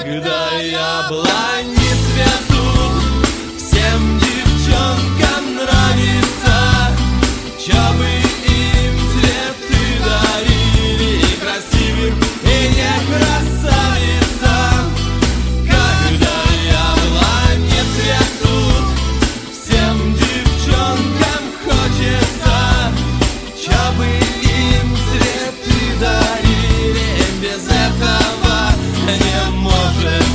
Когда яблони цветут, всем девчонкам нравится, чтобы им цветы дарили, и красивым, и не красавицам. Когда яблони цветут, всем девчонкам хочется, чтобы им цветы дарили, без этого не может.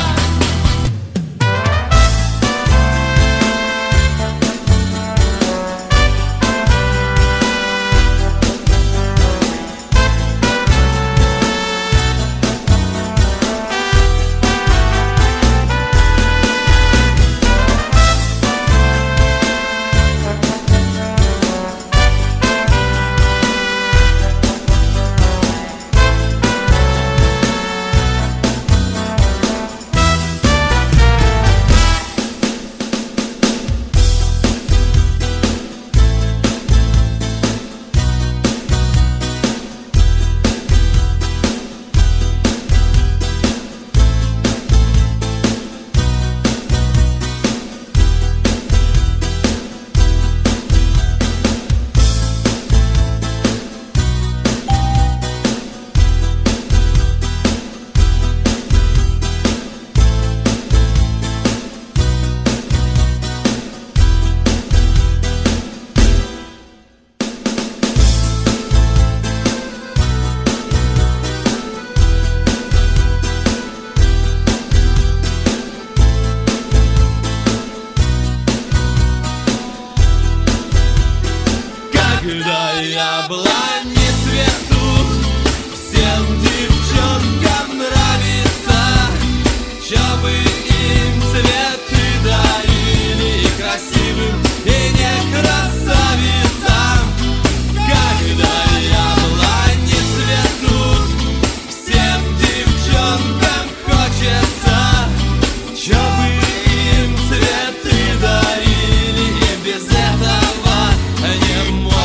Когда яблони цветут, всем девчонкам нравится, чтобы им цветы дарили, и красивым, и не красавицам. Когда яблони цветут, всем девчонкам хочется, чтобы им цветы дарили, и без этого не может.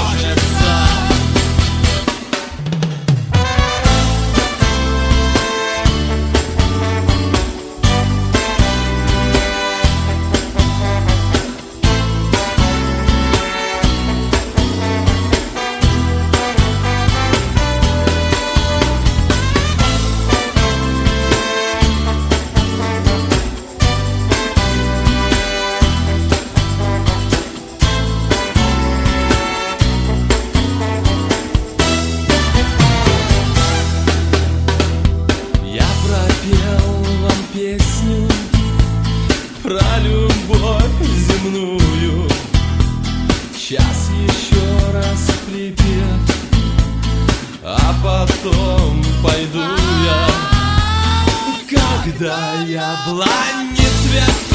Песню про любовь земную, сейчас еще раз припев, а потом пойду я. Когда яблони цветут,